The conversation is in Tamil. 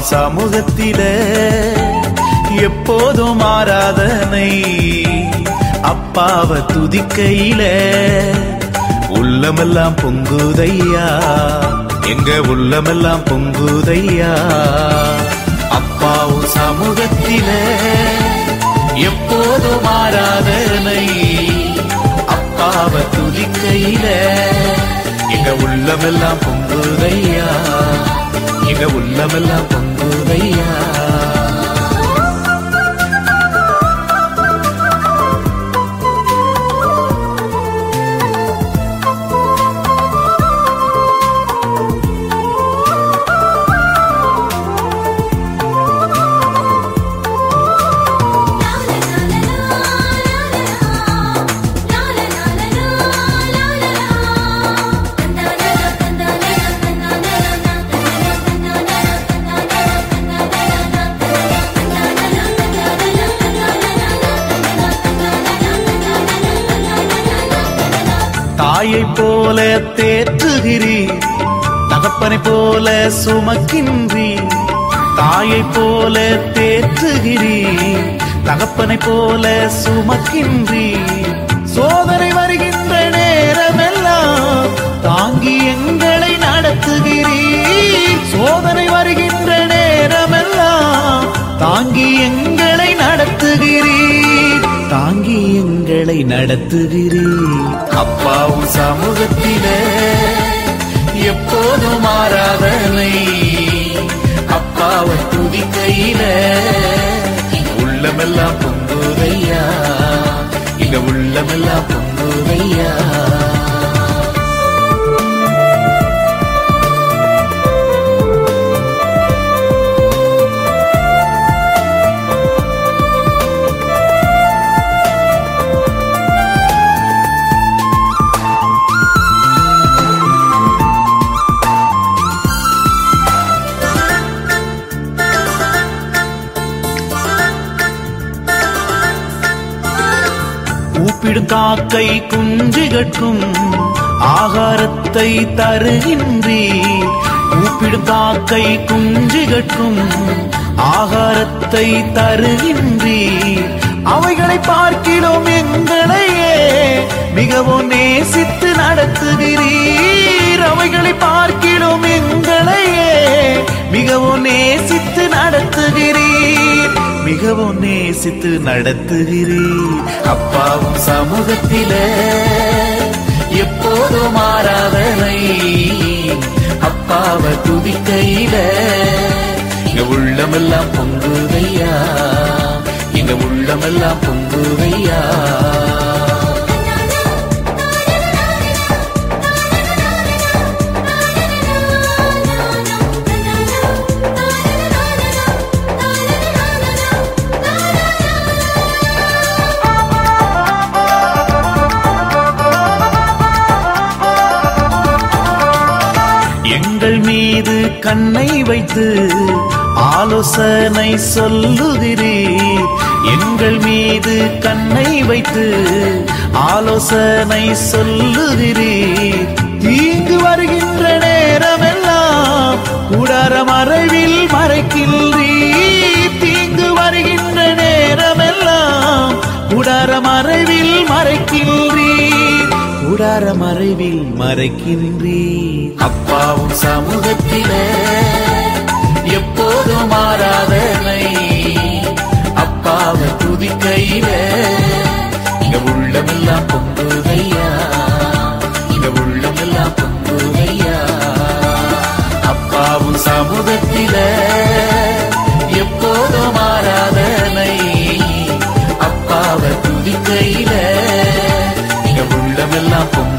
சமூகத்தில எப்போதும் ஆராதனை. அப்பாவை துதிக்கையில உள்ளமெல்லாம் பொங்குதையா, எங்க உள்ளமெல்லாம் பொங்குதையா. அப்பாவும் சமூகத்தில எப்போதும் ஆராதனை. அப்பாவை துதிக்கையில எங்க உள்ளமெல்லாம் பொங்குதையா, எங்க உள்ளமெல்லாம் பொங்குதையா. தாயை போல தேற்றுகிறீர், தகப்பனை போல சுமக்கின்றீர். தாயை போல தேற்றுகிறீர், தகப்பனை போல சுமக்கின்றீர். சோதனை வருகின்ற நேரமெல்லாம் தாங்கி எங்களை நடத்துகிறீர். சோதனை வருகின்ற நேரமெல்லாம் தாங்கி எங்களை நடத்துகிறீர், தாங்கி எங்களை நடத்துகிறீர். அப்பாவும் சமூகத்தில எப்போதும் ஆராதனை. அப்பாவை துதிக்கையில உள்ளமெல்லாம் பொங்குதையா, இங்க உள்ளமெல்லாம் பொங்குதையா. கூப்பிடும் காக்கை குஞ்சுகட்கும் ஆகாரத்தை தருகின்றீர். கூப்பிடும் காக்கை குஞ்சுகட்கும் ஆகாரத்தை தருகின்றீர். அவைகளை பார்க்கிறோம் எங்களையே மிகவும் நேசித்து நடத்துகிறீர். அவைகளை பார்க்கிறோம் எங்களையே மிகவும் நேசித்து நடத்துகிறீர், மிகவும் நேசித்து நடத்துகிறீர். அப்பாவும் சமூகத்தில எப்போதும் ஆராதனை. அப்பாவை துதிக்கையில இங்க உள்ளமெல்லாம் பொங்குதையா, இங்க உள்ளமெல்லாம் பொங்குதையா. எங்கள் மீது கண்ணை வைத்து ஆலோசனை சொல்லுகிறீர். எங்கள் மீது கண்ணை வைத்து ஆலோசனை சொல்லுகிறீர். தீங்கு வருகின்ற நேரமெல்லாம் கூடார மறைவில் மறைக்கின்றீர். தீங்கு வருகின்ற நேரமெல்லாம் கூடார மறைவில் மறைக்கின்றீர், கூடார மறைவில் மறைக்கின்றீர். அப்பாவும் சமூகத்தில எப்போதும் ஆராதனை. அப்பாவை துதிக்கையில இங்க உள்ளமெல்லாம் பொங்குதையா, இங்க உள்ளமெல்லாம் பொங்குதையா. அப்பாவும் சமூகத்தில எப்போதும் ஆராதனை. அப்பாவை துதிக்கையில உள்ளமெல்லாம்